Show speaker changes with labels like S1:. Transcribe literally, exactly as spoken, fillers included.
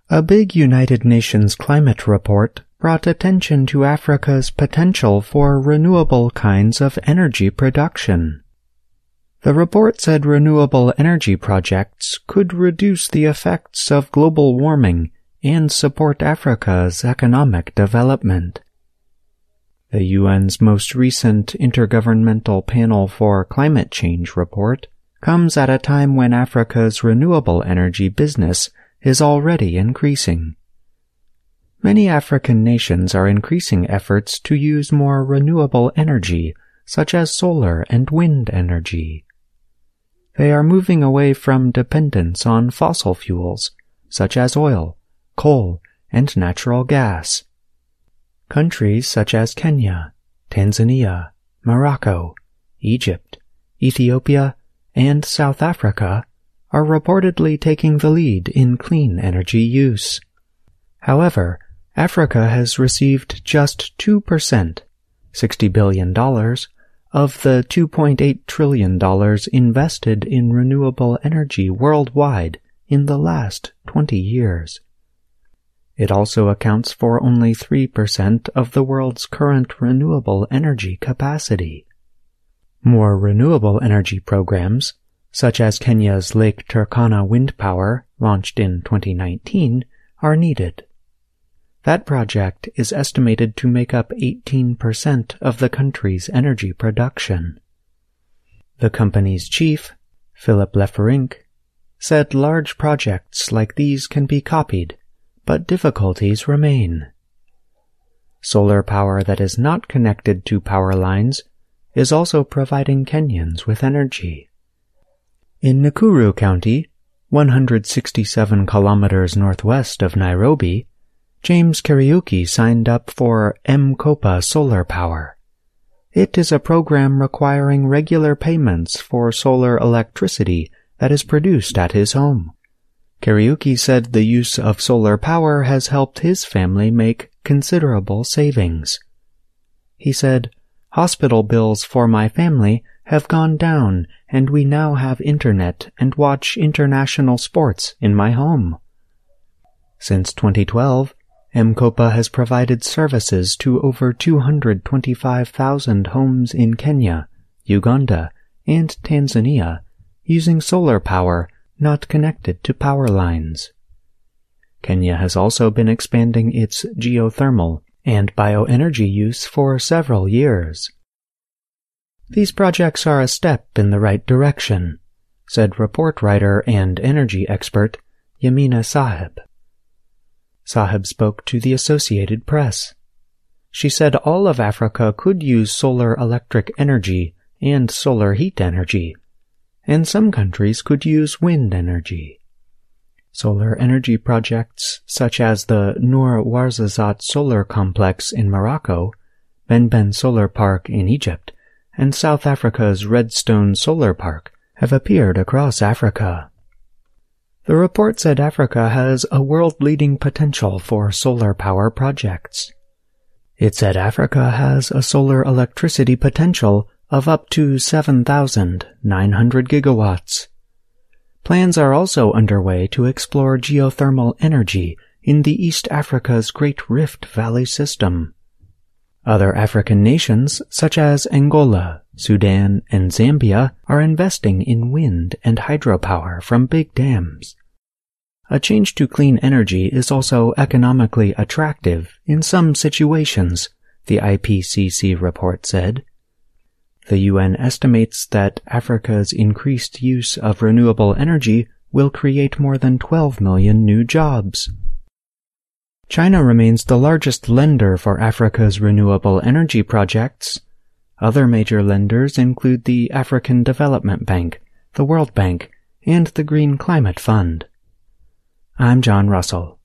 S1: A big United Nations climate report brought attention to Africa's potential for renewable kinds of energy production. The report said renewable energy projects could reduce the effects of global warming and support Africa's economic development. The U N's most recent Intergovernmental Panel for Climate Change report comes at a time when Africa's renewable energy business is already increasing. Many African nations are increasing efforts to use more renewable energy, such as solar and wind energy. They are moving away from dependence on fossil fuels, such as oil, coal, and natural gas. Countries such as Kenya, Tanzania, Morocco, Egypt, Ethiopia, and South Africa are reportedly taking the lead in clean energy use. However, Africa has received just two percent, sixty billion dollars, of the two point eight trillion dollars invested in renewable energy worldwide in the last twenty years. It also accounts for only three percent of the world's current renewable energy capacity. More renewable energy programs, such as Kenya's Lake Turkana wind power, launched in twenty nineteen, are needed. That project is estimated to make up eighteen percent of the country's energy production. The company's chief, Philip Leferink, said large projects like these can be copied, but difficulties remain. Solar power that is not connected to power lines is also providing Kenyans with energy. In Nakuru County, one hundred sixty-seven kilometers northwest of Nairobi, James Kariuki signed up for M-KOPA solar power. It is a program requiring regular payments for solar electricity that is produced at his home. Kariuki said the use of solar power has helped his family make considerable savings. He said, "Hospital bills for my family have gone down, and we now have internet and watch international sports in my home." Since twenty twelve, M-KOPA has provided services to over two hundred twenty-five thousand homes in Kenya, Uganda, and Tanzania using solar power not connected to power lines. Kenya has also been expanding its geothermal and bioenergy use for several years. These projects are a step in the right direction, said report writer and energy expert Yamina Sahib. Sahib spoke to the Associated Press. She said all of Africa could use solar electric energy and solar heat energy, and some countries could use wind energy. Solar energy projects such as the Noor Ouarzazate Solar Complex in Morocco, Benben Solar Park in Egypt, and South Africa's Redstone Solar Park have appeared across Africa. The report said Africa has a world-leading potential for solar power projects. It said Africa has a solar electricity potential of up to seven thousand nine hundred gigawatts. Plans are also underway to explore geothermal energy in the East Africa's Great Rift Valley system. Other African nations, such as Angola, Sudan, and Zambia, are investing in wind and hydropower from big dams. A change to clean energy is also economically attractive in some situations, the I P C C report said. The U N estimates that Africa's increased use of renewable energy will create more than twelve million new jobs. China remains the largest lender for Africa's renewable energy projects. Other major lenders include the African Development Bank, the World Bank, and the Green Climate Fund. I'm John Russell.